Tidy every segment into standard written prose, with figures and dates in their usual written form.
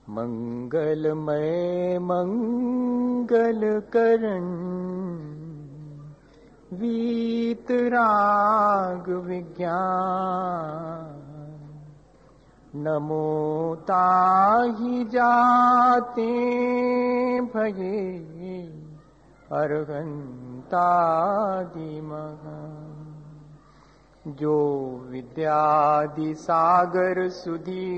मंगलमय मंगल करण वीतराग विज्ञान नमो ताहि जाते भये अर्हंतादिमः। जो विद्यादि सागर सुधी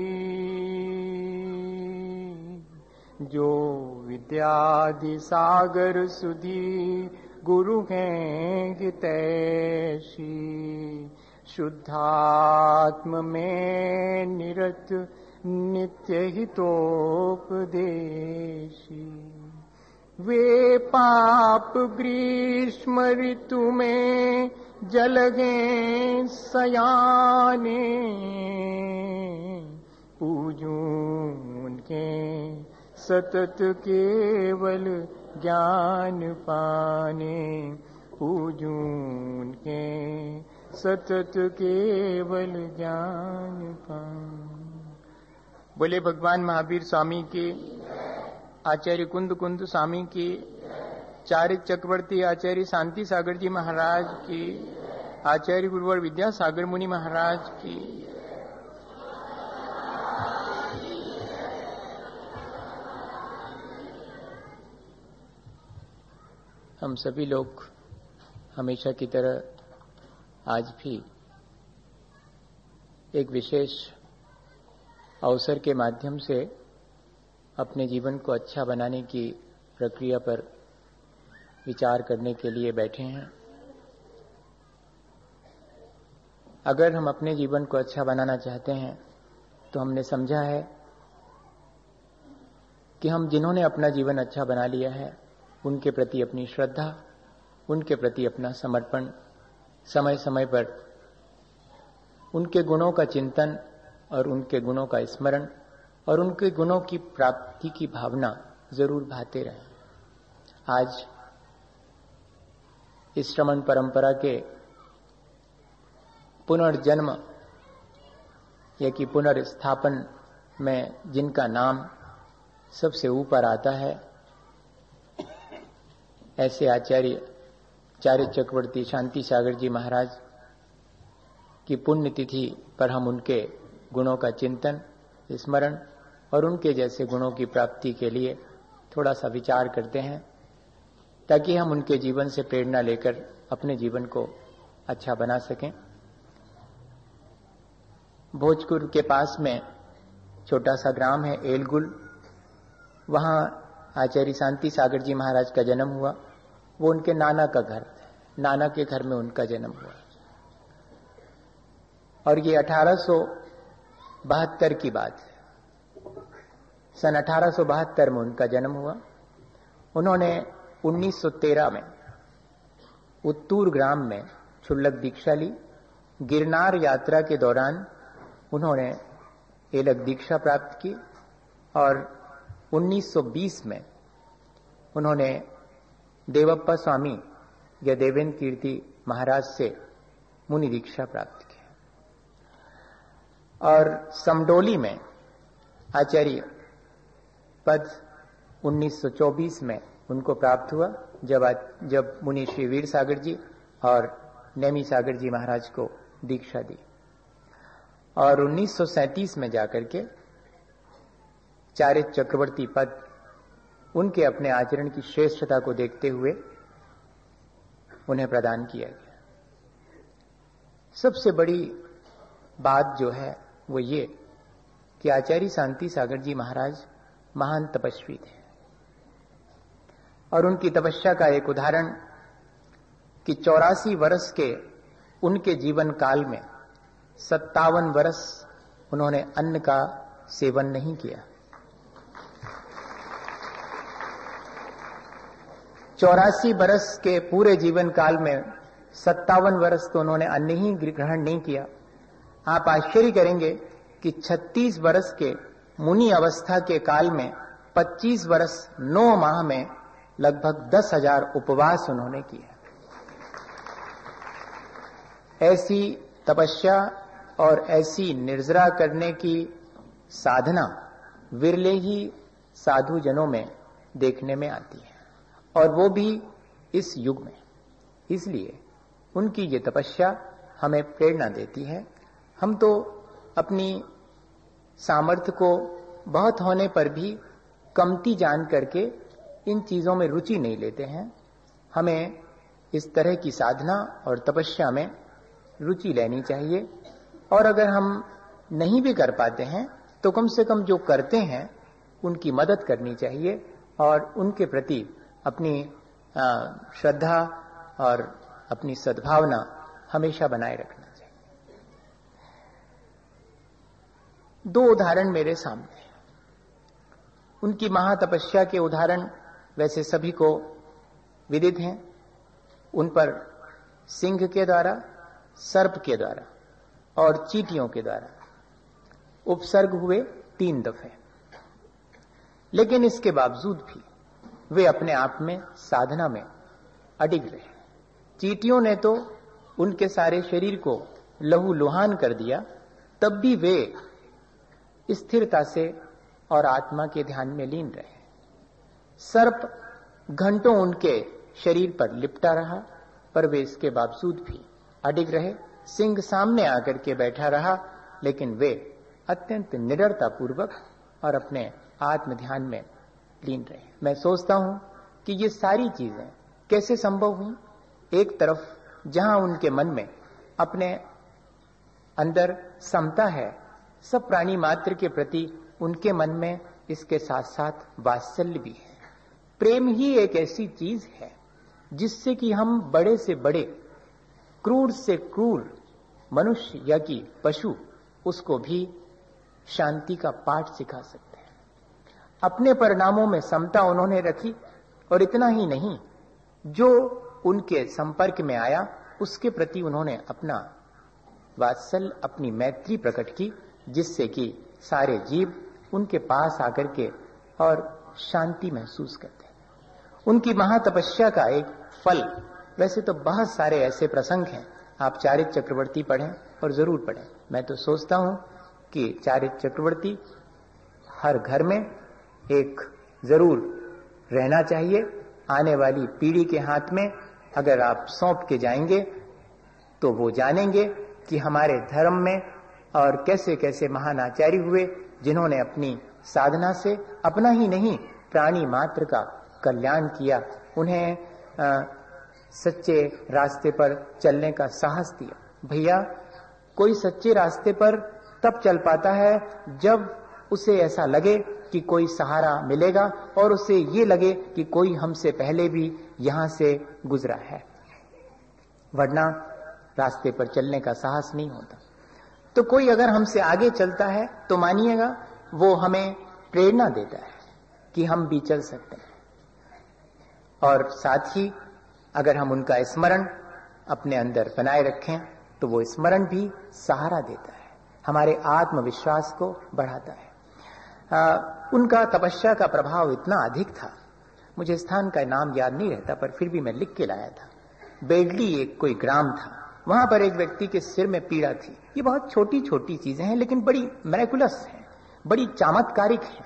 जो विद्यादि सागर सुधी गुरु हैं हितैषी शुद्धात्म में निरत नित्य हितोपदेशी। वे पाप ग्रीष्म ऋतु में जलगे सयाने पूजूं उनके सतत केवल ज्ञान पाने पूजूं उनके सतत केवल ज्ञान पाने। बोले भगवान महावीर स्वामी की, आचार्य कुंद कुंद स्वामी की, चारित चक्रवर्ती आचार्य शांति सागर जी महाराज की, आचार्य गुरुवर विद्यासागर मुनि महाराज की। हम सभी लोग हमेशा की तरह आज भी एक विशेष अवसर के माध्यम से अपने जीवन को अच्छा बनाने की प्रक्रिया पर विचार करने के लिए बैठे हैं। अगर हम अपने जीवन को अच्छा बनाना चाहते हैं तो हमने समझा है कि हम जिन्होंने अपना जीवन अच्छा बना लिया है उनके प्रति अपनी श्रद्धा, उनके प्रति अपना समर्पण, समय समय पर उनके गुणों का चिंतन और उनके गुणों का स्मरण और उनके गुणों की प्राप्ति की भावना जरूर भाते रहें। आज इस श्रमण परंपरा के पुनर्जन्म या कि पुनर्स्थापन में जिनका नाम सबसे ऊपर आता है, ऐसे आचार्य चारित चक्रवर्ती शांति सागर जी महाराज की पुण्यतिथि पर हम उनके गुणों का चिंतन, स्मरण और उनके जैसे गुणों की प्राप्ति के लिए थोड़ा सा विचार करते हैं, ताकि हम उनके जीवन से प्रेरणा लेकर अपने जीवन को अच्छा बना सकें। भोजपुर के पास में छोटा सा ग्राम है एलगुल, वहां आचार्य शांति सागर जी महाराज का जन्म हुआ। वो उनके नाना का घर, नाना के घर में उनका जन्म हुआ और ये 1872 की बात है। सन 1872 में उनका जन्म हुआ। उन्होंने 1913 में उत्तूर ग्राम में क्षुल्लक दीक्षा ली। गिरनार यात्रा के दौरान उन्होंने एलक दीक्षा प्राप्त की और 1920 में उन्होंने देवप्पा स्वामी या देवेंद्र कीर्ति महाराज से मुनि दीक्षा प्राप्त की और समडोली में आचार्य पद 1924 में उनको प्राप्त हुआ, जब मुनि श्री वीर सागर जी और नेमी सागर जी महाराज को दीक्षा दी। और 1937 में जाकर के चारित चक्रवर्ती पद उनके अपने आचरण की श्रेष्ठता को देखते हुए उन्हें प्रदान किया गया। सबसे बड़ी बात जो है वो ये कि आचार्य शांति सागर जी महाराज महान तपस्वी थे और उनकी तपस्या का एक उदाहरण कि 84 वर्ष के उनके जीवन काल में 57 वर्ष उन्होंने अन्न का सेवन नहीं किया। 84 वर्ष के पूरे जीवन काल में 57 वर्ष तो उन्होंने अन्न ही ग्रहण नहीं किया। आप आश्चर्य करेंगे कि 36 वर्ष के मुनि अवस्था के काल में 25 वर्ष 9 माह में लगभग 10,000 उपवास उन्होंने किए। ऐसी तपस्या और ऐसी निर्जरा करने की साधना विरले ही साधु जनों में देखने में आती है, और वो भी इस युग में। इसलिए उनकी ये तपस्या हमें प्रेरणा देती है। हम तो अपनी सामर्थ्य को बहुत होने पर भी कमती जान करके इन चीजों में रुचि नहीं लेते हैं। हमें इस तरह की साधना और तपस्या में रुचि लेनी चाहिए, और अगर हम नहीं भी कर पाते हैं तो कम से कम जो करते हैं उनकी मदद करनी चाहिए, और उनके प्रति अपनी श्रद्धा और अपनी सद्भावना हमेशा बनाए रखना चाहिए। दो उदाहरण मेरे सामने हैं। उनकी महातपस्या के उदाहरण वैसे सभी को विदित हैं। उन पर सिंह के द्वारा, सर्प के द्वारा और चींटियों के द्वारा उपसर्ग हुए 3 दफे। लेकिन इसके बावजूद भी वे अपने आप में साधना में अडिग रहे। चींटियों ने तो उनके सारे शरीर को लहूलुहान कर दिया, तब भी वे स्थिरता से और आत्मा के ध्यान में लीन रहे। सर्प घंटों उनके शरीर पर लिपटा रहा, पर वे इसके बावजूद भी अडिग रहे। सिंह सामने आकर के बैठा रहा, लेकिन वे अत्यंत निडरता पूर्वक और अपने आत्म ध्यान में लीन रहे। मैं सोचता हूं कि ये सारी चीजें कैसे संभव हुई। एक तरफ जहां उनके मन में अपने अंदर समता है, सब प्राणी मात्र के प्रति उनके मन में इसके साथ साथ वात्सल्य भी है। प्रेम ही एक ऐसी चीज है जिससे कि हम बड़े से बड़े, क्रूर से क्रूर मनुष्य या कि पशु, उसको भी शांति का पाठ सिखा सकते हैं। अपने परिणामों में समता उन्होंने रखी, और इतना ही नहीं, जो उनके संपर्क में आया उसके प्रति उन्होंने अपना वात्सल्य, अपनी मैत्री प्रकट की, जिससे कि सारे जीव उनके पास आकर के और शांति महसूस करते हैं। उनकी महातपस्या का एक फल, वैसे तो बहुत सारे ऐसे प्रसंग हैं, आप चारित्र चक्रवर्ती पढ़ें और जरूर पढ़ें। मैं तो सोचता हूं कि चारित्र चक्रवर्ती हर घर में एक जरूर रहना चाहिए। आने वाली पीढ़ी के हाथ में अगर आप सौंप के जाएंगे तो वो जानेंगे कि हमारे धर्म में और कैसे कैसे महान आचार्य हुए, जिन्होंने अपनी साधना से अपना ही नहीं प्राणी मात्र का कल्याण किया। उन्हें सच्चे रास्ते पर चलने का साहस दिया। भैया, कोई सच्चे रास्ते पर तब चल पाता है जब उसे ऐसा लगे कि कोई सहारा मिलेगा, और उसे ये लगे कि कोई हमसे पहले भी यहां से गुजरा है, वरना रास्ते पर चलने का साहस नहीं होता। तो कोई अगर हमसे आगे चलता है तो मानिएगा वो हमें प्रेरणा देता है कि हम भी चल सकते हैं, और साथ ही अगर हम उनका स्मरण अपने अंदर बनाए रखें तो वो स्मरण भी सहारा देता है, हमारे आत्मविश्वास को बढ़ाता है। उनका तपस्या का प्रभाव इतना अधिक था, मुझे स्थान का नाम याद नहीं रहता, पर फिर भी मैं लिख के लाया था। बेडली एक कोई ग्राम था, वहां पर एक व्यक्ति के सिर में पीड़ा थी। ये बहुत छोटी छोटी चीजें हैं, लेकिन बड़ी मिरेकुलस हैं, बड़ी चमत्कारिक हैं।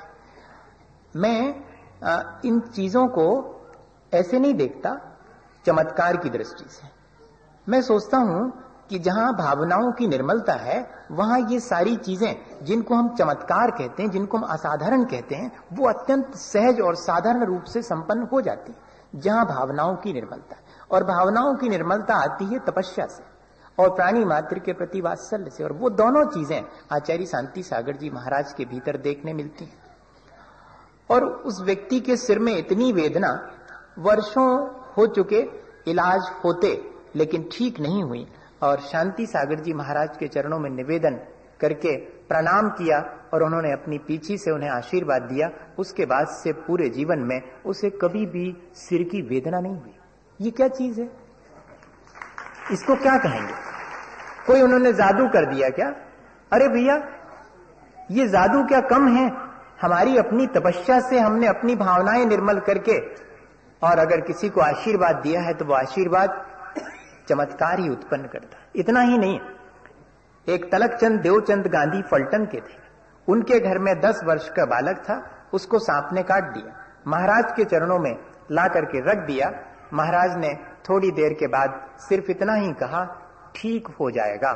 मैं इन चीजों को ऐसे नहीं देखता चमत्कार की दृष्टि से। मैं सोचता हूं कि जहां भावनाओं की निर्मलता है, वहां ये सारी चीजें जिनको हम चमत्कार कहते हैं, जिनको हम असाधारण कहते हैं, वो अत्यंत सहज और साधारण रूप से संपन्न हो जाती है, जहां भावनाओं की निर्मलता। और भावनाओं की निर्मलता आती है तपस्या से और प्राणी मात्र के प्रति वात्सल्य से, और वो दोनों चीजें आचार्य शांति सागर जी महाराज के भीतर देखने मिलती हैं। और उस व्यक्ति के सिर में इतनी वेदना, वर्षों हो चुके, इलाज होते, लेकिन ठीक नहीं हुई, और शांति सागर जी महाराज के चरणों में निवेदन करके प्रणाम किया, और उन्होंने अपनी पीछी से उन्हें आशीर्वाद दिया। उसके बाद से पूरे जीवन में उसे कभी भी सिर की वेदना नहीं हुई। ये क्या चीज है? इसको क्या कहेंगे? कोई उन्होंने जादू कर दिया क्या? अरे भैया, ये जादू क्या कम है? हमारी अपनी तपस्या से हमने अपनी भावनाएं निर्मल करके, और अगर किसी को आशीर्वाद दिया है तो वो आशीर्वाद चमत्कार ही उत्पन्न करता। इतना ही नहीं, एक तलकचंद देवचंद गांधी फलटन के थे, उनके घर में 10 वर्ष का बालक था, उसको सांप ने काट दिया। महाराज के चरणों में ला करके रख दिया। महाराज ने थोड़ी देर के बाद सिर्फ इतना ही कहा, ठीक हो जाएगा।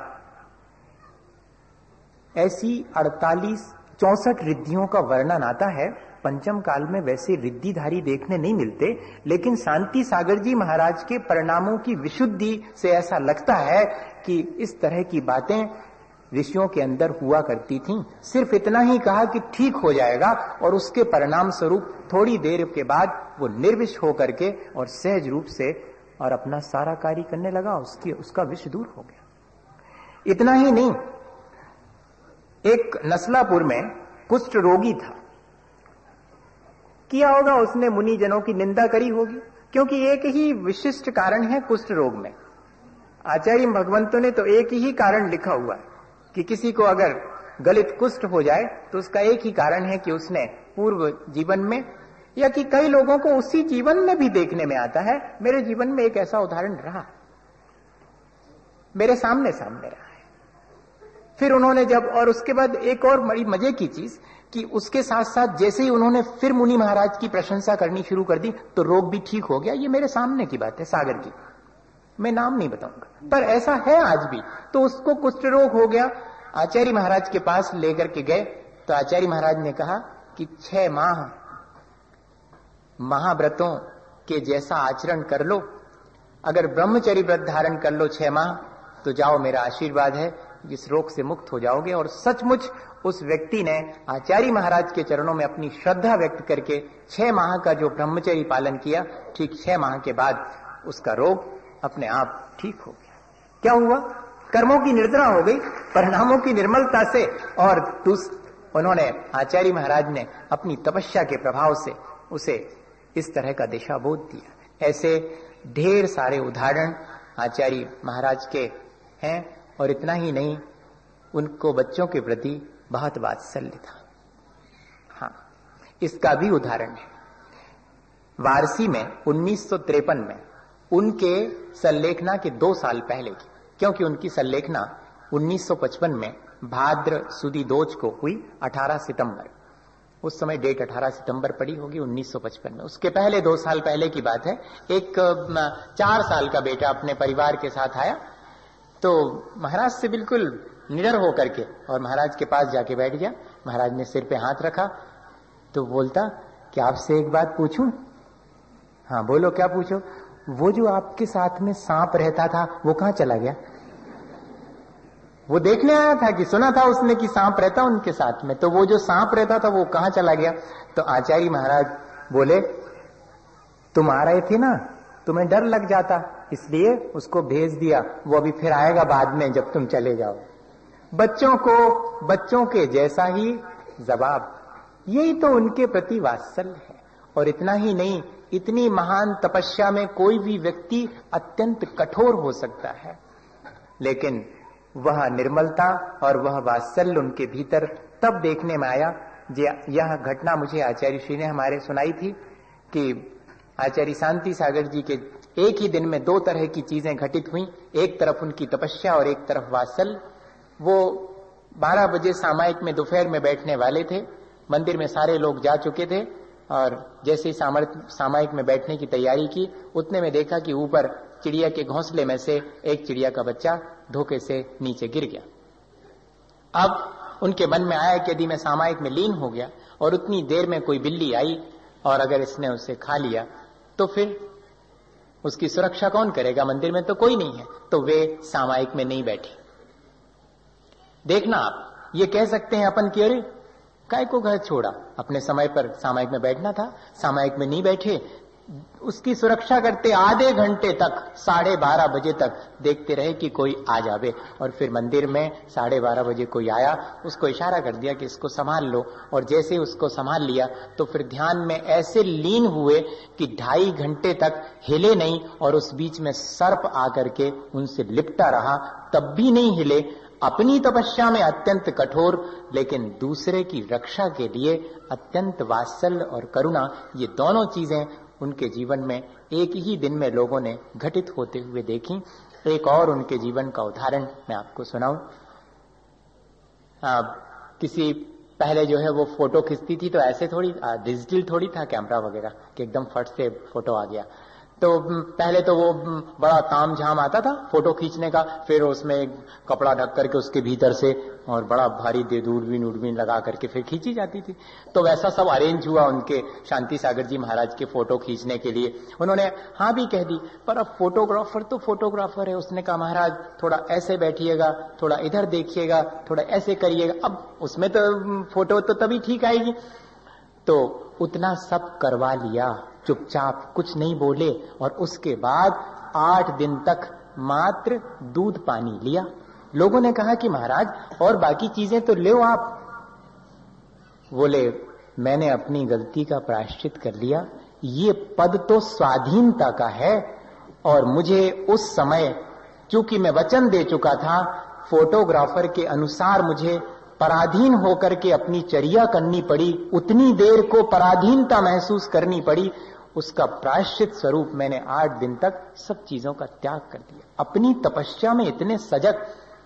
ऐसी 64 रिद्धियों का वर्णन आता है। पंचम काल में वैसे रिद्धिधारी देखने नहीं मिलते, लेकिन शांति सागर जी महाराज के परिणामों की विशुद्धि से ऐसा लगता है कि इस तरह की बातें ऋषियों के अंदर हुआ करती थीं। सिर्फ इतना ही कहा कि ठीक हो जाएगा, और उसके परिणाम स्वरूप थोड़ी देर के बाद वो निर्विष होकर के और सहज रूप से और अपना सारा कार्य करने लगा। उसका विष दूर हो गया। इतना ही नहीं, एक नसलापुर में कुष्ठ रोगी था। किया होगा उसने मुनि जनों की निंदा करी होगी, क्योंकि एक ही विशिष्ट कारण है कुष्ठ रोग में। आचार्य भगवंतों ने तो एक ही कारण लिखा हुआ है कि किसी को अगर गलित कुष्ठ हो जाए तो उसका एक ही कारण है कि उसने पूर्व जीवन में, या कि कई लोगों को उसी जीवन में भी देखने में आता है। मेरे जीवन में एक ऐसा उदाहरण रहा, मेरे सामने रहा है। फिर उन्होंने जब, और उसके बाद एक और बड़ी मजे की चीज कि उसके साथ साथ जैसे ही उन्होंने फिर मुनि महाराज की प्रशंसा करनी शुरू कर दी तो रोग भी ठीक हो गया। ये मेरे सामने की बात है, सागर की, मैं नाम नहीं बताऊंगा, पर ऐसा है आज भी। तो उसको कुष्ठ रोग हो गया। आचार्य महाराज के पास लेकर के गए तो आचार्य महाराज ने कहा कि 6 माह महाव्रतों के जैसा आचरण कर लो, अगर ब्रह्मचर्य व्रत धारण कर लो 6 माह, तो जाओ, मेरा आशीर्वाद है, इस रोग से मुक्त हो जाओगे। और सचमुच उस व्यक्ति ने आचार्य महाराज के चरणों में अपनी श्रद्धा व्यक्त करके 6 माह का जो ब्रह्मचर्य पालन किया, ठीक 6 माह के बाद उसका रोग अपने आप ठीक हो गया। क्या हुआ? कर्मों की निर्जरा हो गई, परिणामों की निर्मलता से। और उन्होंने, आचार्य महाराज ने अपनी तपस्या के प्रभाव से उसे इस तरह का दिशाबोध दिया। ऐसे ढेर सारे उदाहरण आचार्य महाराज के हैं। और इतना ही नहीं, उनको बच्चों के प्रति बहुत वात्सल्य था। हाँ, इसका भी उदाहरण है। वारसी में 1953 में उनके संलेखना के 2 साल पहले की, क्योंकि उनकी संलेखना 1955 में भाद्र सुदी दोज को हुई, 18 सितंबर। उस समय डेट 18 सितंबर पड़ी होगी 1955 में। उसके पहले 2 साल पहले की बात है। एक 4 साल का बेटा अपने परिवार के साथ आया, तो महाराज से बिल्कुल निडर होकर के और महाराज के पास जाके बैठ गया। महाराज ने सिर पे हाथ रखा तो बोलता कि आपसे एक बात पूछूं? हाँ बोलो, क्या पूछो? वो जो आपके साथ में सांप रहता था वो कहां चला गया? वो देखने आया था कि सुना था उसने कि सांप रहता उनके साथ में, तो वो जो सांप रहता था वो कहां चला गया? तो आचार्य महाराज बोले, तुम आ रहे थे ना, तुम्हें डर लग जाता, इसलिए उसको भेज दिया, वो अभी फिर आएगा बाद में जब तुम चले जाओ। बच्चों को बच्चों के जैसा ही जवाब, यही तो उनके प्रति वात्सल्य है। और इतना ही नहीं, इतनी महान तपस्या में कोई भी व्यक्ति अत्यंत कठोर हो सकता है, लेकिन वह निर्मलता और वह वात्सल्य उनके भीतर तब देखने में आया। यह घटना मुझे आचार्य श्री ने हमारे सुनाई थी कि आचार्य शांति सागर जी के एक ही दिन में 2 तरह की चीजें घटित हुई। एक तरफ उनकी तपस्या और एक तरफ वात्सल्य। वो 12 बजे सामायिक में दोपहर में बैठने वाले थे। मंदिर में सारे लोग जा चुके थे और जैसे ही सामायिक में बैठने की तैयारी की, उतने में देखा कि ऊपर चिड़िया के घोंसले में से एक चिड़िया का बच्चा धोखे से नीचे गिर गया। अब उनके मन में आया कि यदि मैं सामायिक में लीन हो गया और उतनी देर में कोई बिल्ली आई और अगर इसने उसे खा लिया तो फिर उसकी सुरक्षा कौन करेगा? मंदिर में तो कोई नहीं है। तो वे सामायिक में नहीं बैठे। देखना, आप ये कह सकते हैं अपन कि अरे काय को घर छोड़ा, अपने समय पर सामायिक में बैठना था, सामायिक में नहीं बैठे। उसकी सुरक्षा करते आधे घंटे तक, 12:30 बजे तक देखते रहे कि कोई आ जावे। और फिर मंदिर में 12:30 बजे कोई आया, उसको इशारा कर दिया कि इसको संभाल लो। और जैसे ही उसको संभाल लिया तो फिर ध्यान में ऐसे लीन हुए कि 2.5 घंटे तक हिले नहीं। और उस बीच में सर्प आकर के उनसे लिपटा रहा, तब भी नहीं हिले। अपनी तपस्या में अत्यंत कठोर, लेकिन दूसरे की रक्षा के लिए अत्यंत वात्सल्य और करुणा, ये दोनों चीजें उनके जीवन में एक ही दिन में लोगों ने घटित होते हुए देखी। एक और उनके जीवन का उदाहरण मैं आपको सुनाऊं। किसी पहले जो है वो फोटो खींचती थी तो ऐसे थोड़ी डिजिटल थोड़ी था कैमरा वगैरह कि एकदम फट से फोटो आ गया। तो पहले तो वो बड़ा ताम झाम आता था फोटो खींचने का, फिर उसमें कपड़ा ढक करके उसके भीतर से और बड़ा भारी दूरबीन लगा करके फिर खींची जाती थी। तो वैसा सब अरेंज हुआ उनके शांति सागर जी महाराज के फोटो खींचने के लिए। उन्होंने हाँ भी कह दी, पर अब फोटोग्राफर तो फोटोग्राफर है। उसने कहा महाराज थोड़ा ऐसे बैठिएगा, थोड़ा इधर देखिएगा, थोड़ा ऐसे करिएगा। अब उसमें तो फोटो तो तभी ठीक आएगी। तो उतना सब करवा लिया, चुपचाप कुछ नहीं बोले, और उसके बाद 8 दिन तक मात्र दूध पानी लिया। लोगों ने कहा कि महाराज और बाकी चीजें तो ले आप। बोले मैंने अपनी गलती का प्रायश्चित कर लिया, ये पद तो स्वाधीनता का है, और मुझे उस समय चूंकि मैं वचन दे चुका था, फोटोग्राफर के अनुसार मुझे पराधीन होकर के अपनी चर्या करनी पड़ी, उतनी देर को पराधीनता महसूस करनी पड़ी। उसका प्रायश्चित स्वरूप मैंने 8 दिन तक सब चीजों का त्याग कर दिया। अपनी तपस्या में इतने सजग।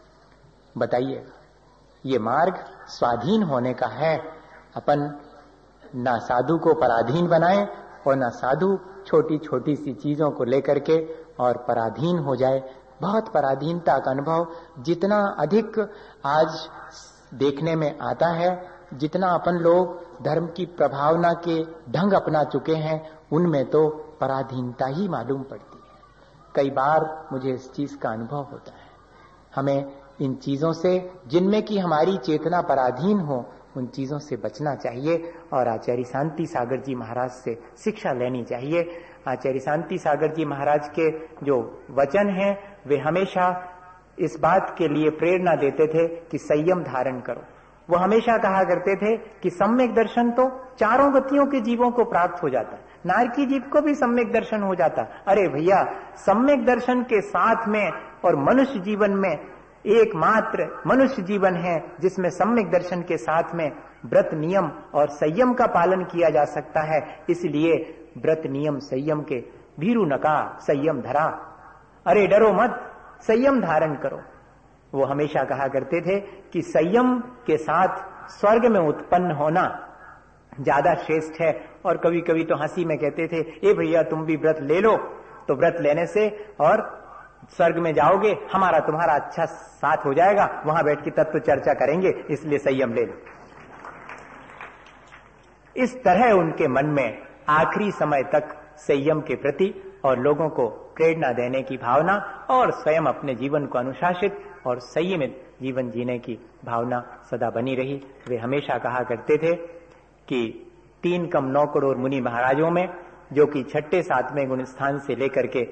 बताइएगा, ये मार्ग स्वाधीन होने का है। अपन ना साधु को पराधीन बनाए और ना साधु छोटी छोटी सी चीजों को लेकर के और पराधीन हो जाए। बहुत पराधीनता का अनुभव जितना अधिक आज देखने में आता है, जितना अपन लोग धर्म की प्रभावना के ढंग अपना चुके हैं, उनमें तो पराधीनता ही मालूम पड़ती है। कई बार मुझे इस चीज का अनुभव होता है। हमें इन चीजों से जिनमें कि हमारी चेतना पराधीन हो, उन चीजों से बचना चाहिए और आचार्य शांति सागर जी महाराज से शिक्षा लेनी चाहिए। आचार्य शांति सागर जी महाराज के जो वचन हैं वे हमेशा इस बात के लिए प्रेरणा देते थे कि संयम धारण करो। वो हमेशा कहा करते थे कि सम्यक दर्शन तो चारों गतियों के जीवों को प्राप्त हो जाता है, नारकी जीव को भी सम्यक दर्शन हो जाता। अरे भैया, सम्यक दर्शन के साथ में और मनुष्य जीवन में एकमात्र मनुष्य जीवन है जिसमें सम्यक दर्शन के साथ में व्रत नियम और संयम का पालन किया जा सकता है। इसलिए व्रत नियम संयम के भीरु नका संयम धरा। अरे डरो मत, संयम धारण करो। वो हमेशा कहा करते थे कि संयम के साथ स्वर्ग में उत्पन्न होना ज्यादा श्रेष्ठ है। और कभी कभी तो हंसी में कहते थे, ए भैया तुम भी व्रत ले लो, तो व्रत लेने से और स्वर्ग में जाओगे, हमारा तुम्हारा अच्छा साथ हो जाएगा, वहां बैठ के तत्व चर्चा करेंगे, इसलिए संयम ले लो। इस तरह उनके मन में आखिरी समय तक संयम के प्रति और लोगों को प्रेरणा देने की भावना और स्वयं अपने जीवन को अनुशासित और संयमित जीवन जीने की भावना सदा बनी रही। वे हमेशा कहा करते थे कि 3 कम 9 करोड़ मुनि महाराजों में, जो कि 6ठे 7वें गुण स्थान से लेकर के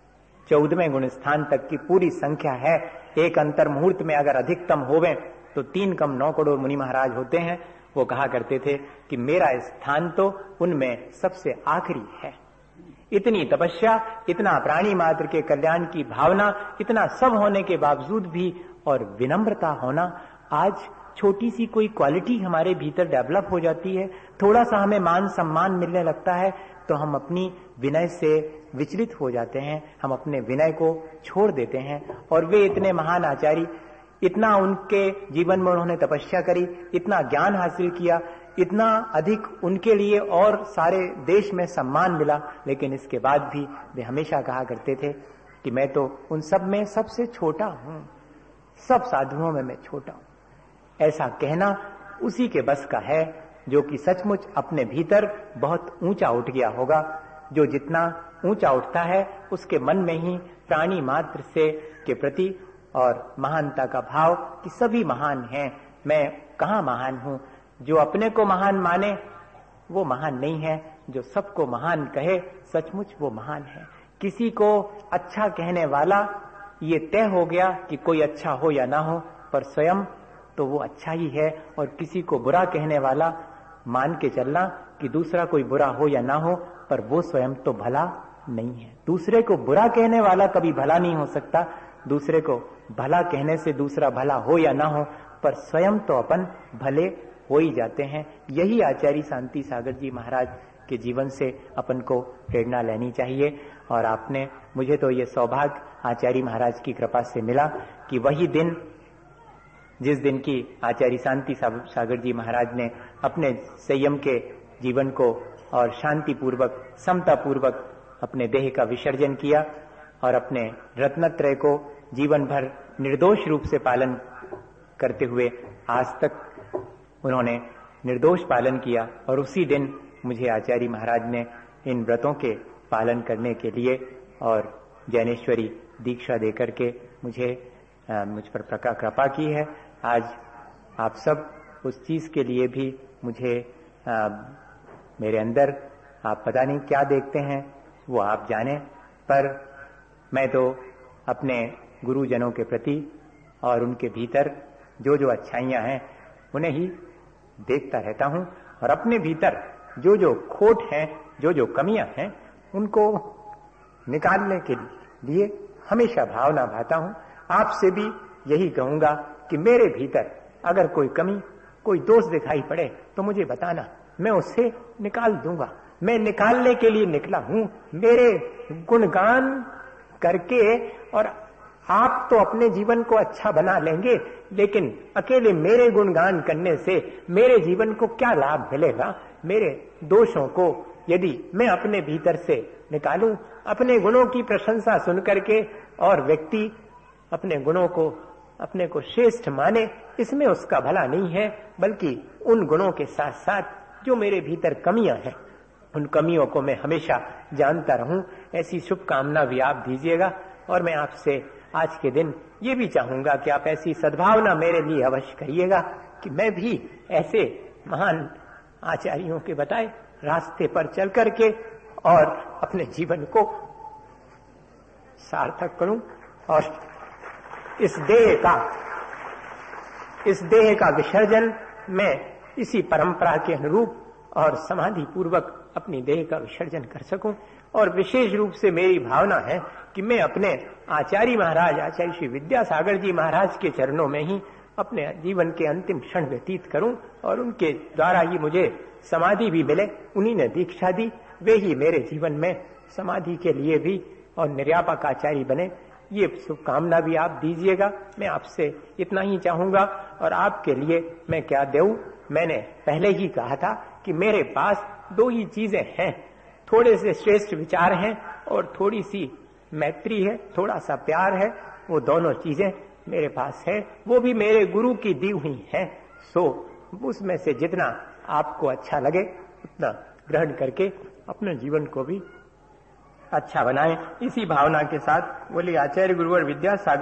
14वें गुण स्थान तक की पूरी संख्या है, एक अंतर मुहूर्त में अगर अधिकतम होवे तो 3 कम 9 करोड़ मुनि महाराज होते हैं। वो कहा करते थे कि मेरा स्थान तो उनमें सबसे आखिरी है। इतनी तपस्या, इतना प्राणी मात्र के कल्याण की भावना, इतना सब होने के बावजूद भी और विनम्रता होना, आज छोटी सी कोई क्वालिटी हमारे भीतर डेवलप हो जाती है, थोड़ा सा हमें मान सम्मान मिलने लगता है तो हम अपनी विनय से विचलित हो जाते हैं, हम अपने विनय को छोड़ देते हैं। और वे इतने महान आचार्य, इतना उनके जीवन में उन्होंने तपस्या करी, इतना ज्ञान हासिल किया, इतना अधिक उनके लिए और सारे देश में सम्मान मिला, लेकिन इसके बाद भी वे हमेशा कहा करते थे कि मैं तो उन सब में सबसे छोटा हूं, सब साधुओं में मैं छोटा हूं। ऐसा कहना उसी के बस का है जो कि सचमुच अपने भीतर बहुत ऊंचा उठ गया होगा। जो जितना ऊंचा उठता है उसके मन में ही प्राणी मात्र से के प्रति और महानता का भाव कि सभी महान हैं, मैं कहाँ महान हूं। जो अपने को महान माने वो महान नहीं है, जो सबको महान कहे सचमुच वो महान है। किसी को अच्छा कहने वाला ये तय हो गया कि कोई अच्छा हो या ना हो, पर स्वयं तो वो अच्छा ही है। और किसी को बुरा कहने वाला मान के चलना कि दूसरा कोई बुरा हो या ना हो, पर वो स्वयं तो भला नहीं है। दूसरे को बुरा कहने वाला कभी भला नहीं हो सकता। दूसरे को भला कहने से दूसरा भला हो या ना हो, पर स्वयं तो अपन भले हो ही जाते हैं। यही आचार्य शांति सागर जी महाराज के जीवन से अपन को प्रेरणा लेनी चाहिए। और आपने, मुझे तो ये सौभाग्य आचार्य महाराज की कृपा से मिला कि वही दिन जिस दिन की आचार्य शांति सागर जी महाराज ने अपने संयम के जीवन को और शांति पूर्वक समता पूर्वक अपने देह का विसर्जन किया और अपने रत्नत्रय को जीवन भर निर्दोष रूप से पालन करते हुए आज तक उन्होंने निर्दोष पालन किया। और उसी दिन मुझे आचार्य महाराज ने इन व्रतों के पालन करने के लिए और ज्ञानेश्वरी दीक्षा देकर के मुझ पर कृपा की है। आज आप सब उस चीज के लिए भी मुझे मेरे अंदर आप पता नहीं क्या देखते हैं, वो आप जाने, पर मैं तो अपने गुरुजनों के प्रति और उनके भीतर जो जो अच्छाइयां हैं उन्हें ही देखता रहता हूं और अपने भीतर जो जो खोट हैं, जो जो कमियां हैं, उनको निकालने के लिए हमेशा भावना भाता हूं। आपसे भी यही कहूंगा कि मेरे भीतर अगर कोई कमी, कोई दोष दिखाई पड़े तो मुझे बताना, मैं उससे निकाल दूंगा। मैं निकालने के लिए निकला हूं, मेरे गुणगान करके। और आप तो अपने जीवन को अच्छा बना लेंगे, लेकिन अकेले मेरे गुणगान करने से मेरे जीवन को क्या लाभ मिलेगा? मेरे दोषों को यदि मैं अपने भीतर से निकालूं, अपने गुणों की प्रशंसा सुन करके और व्यक्ति अपने गुणों को, अपने को श्रेष्ठ माने, इसमें उसका भला नहीं है, बल्कि उन गुणों के साथ साथ जो मेरे भीतर कमियां हैं, उन कमियों को मैं हमेशा जानता रहूं। ऐसी शुभकामना भी आप दीजिएगा। और मैं आपसे आज के दिन ये भी चाहूंगा कि आप ऐसी सद्भावना मेरे लिए अवश्य करिएगा कि मैं भी ऐसे महान आचार्यों के बताए रास्ते पर चल करके और अपने जीवन को सार्थक करूं और इस देह का विसर्जन मैं इसी परंपरा के अनुरूप और समाधि पूर्वक अपनी देह का विसर्जन कर सकूं। और विशेष रूप से मेरी भावना है कि मैं अपने आचार्य महाराज, आचार्य श्री विद्यासागर जी महाराज के चरणों में ही अपने जीवन के अंतिम क्षण व्यतीत करूं और उनके द्वारा ही मुझे समाधि भी मिले। उन्हीं ने दीक्षा दी, वे ही मेरे जीवन में समाधि के लिए भी और निर्यापक आचार्य बने। ये शुभकामना भी आप दीजिएगा। मैं आपसे इतना ही चाहूंगा। और आपके लिए मैं क्या दूं? मैंने पहले ही कहा था कि मेरे पास दो ही चीजें हैं, थोड़े से श्रेष्ठ विचार हैं और थोड़ी सी मैत्री है, थोड़ा सा प्यार है। वो दोनों चीजें मेरे पास है, वो भी मेरे गुरु की दी हुई हैं। सो उसमें से जितना आपको अच्छा लगे उतना ग्रहण करके अपने जीवन को भी अच्छा बनाएं। इसी भावना के साथ बोले आचार्य गुरुवर विद्यासागर